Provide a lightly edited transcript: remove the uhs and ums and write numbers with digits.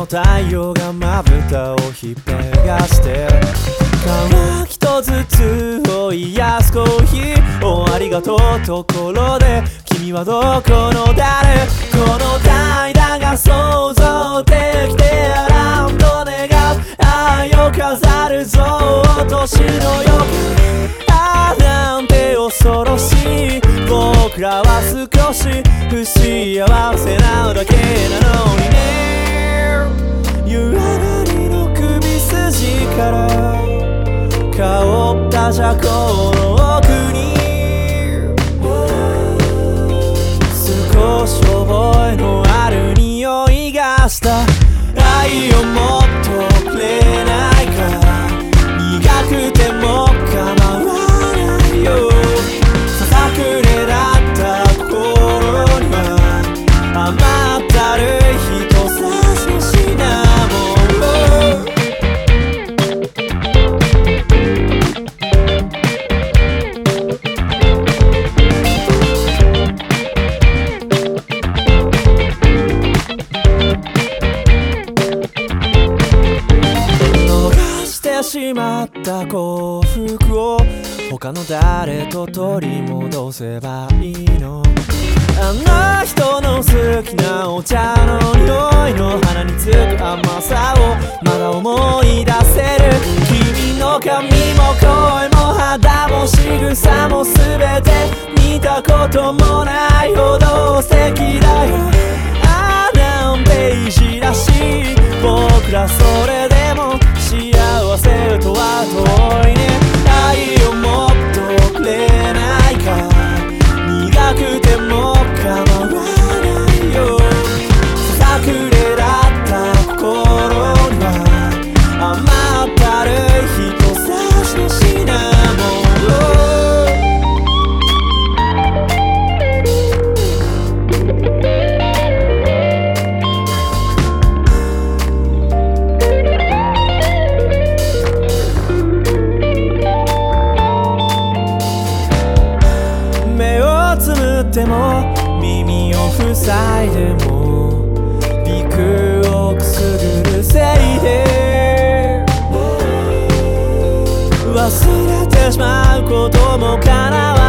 の太陽がまぶたをひっぺがして乾きと頭痛を癒すコーヒーをありがとうところで君はどこの誰この代打が想像できてアラウンド願う愛を飾るぞ年の予感なんて恐ろしい僕らは少し不幸せなだけなのにね湯上がりの首筋から香った車庫の奥に少し覚えのある匂いがした愛をもっとくれないか苦くても構わないよささくれだった心には甘ったるい人差しのシナモンしまった幸福を他の誰と取り戻せばいいのあの人の好きなお茶の匂いの鼻につく甘さをまだ思い出せる君の髪も声も肌も仕草も全て見たこともないほど素敵だよあ何ページらしい僕らそれでも幸せとは遠いね愛をもっとくれないか苦くても構わないよささくれだった心には甘ったるい人差しのシナモンでも耳を塞いでも鼻腔をくすぐるせいで忘れてしまうことも叶わ